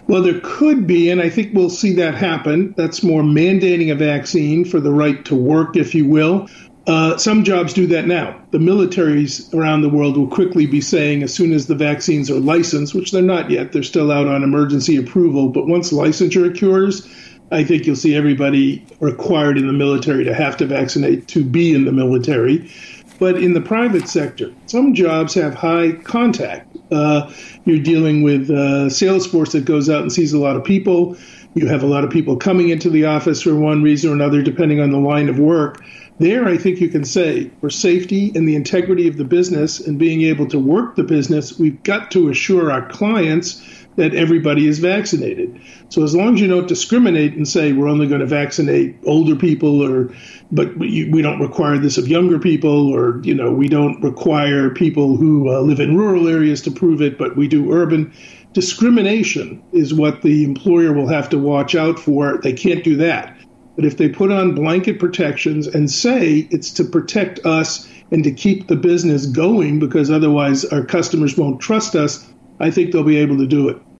Well, there could be, and I think we'll see that happen. That's more mandating a vaccine for the right to work, if you will. Some jobs do that now. The militaries around the world will quickly be saying, as soon as the vaccines are licensed, which they're not yet, they're still out on emergency approval, but once licensure occurs, I think you'll see everybody required in the military to have to vaccinate to be in the military. But in the private sector, some jobs have high contact. You're dealing with a sales force that goes out and sees a lot of people. You have a lot of people coming into the office for one reason or another, depending on the line of work. There, I think you can say, for safety and the integrity of the business and being able to work the business, we've got to assure our clients that everybody is vaccinated. So as long as you don't discriminate and say we're only going to vaccinate older people, but we don't require this of younger people, or we don't require people who live in rural areas to prove it, but we do urban. Discrimination is what the employer will have to watch out for. They can't do that. But if they put on blanket protections and say it's to protect us and to keep the business going because otherwise our customers won't trust us, I think they'll be able to do it.